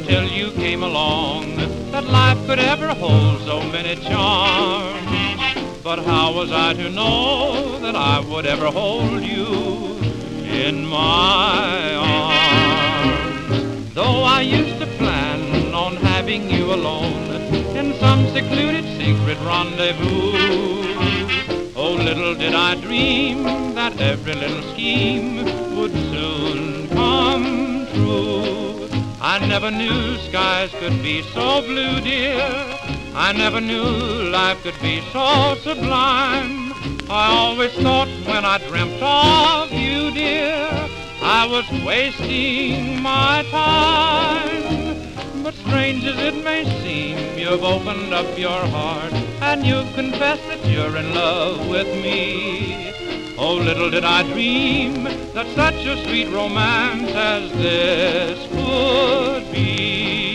until you came along that life could ever hold so many charms. But how was I to know that I would ever hold you in my arms? Though I used to plan on having you alone in some secluded secret rendezvous, oh, little did I dream that every little scheme would soon come true. I never knew skies could be so blue, dear. I never knew life could be so sublime. I always thought when I dreamt of you, dear, I was wasting my time. But strange as it may seem, you've opened up your heart and you've confessed that you're in love with me. Oh, little did I dream that such a sweet romance as this could be.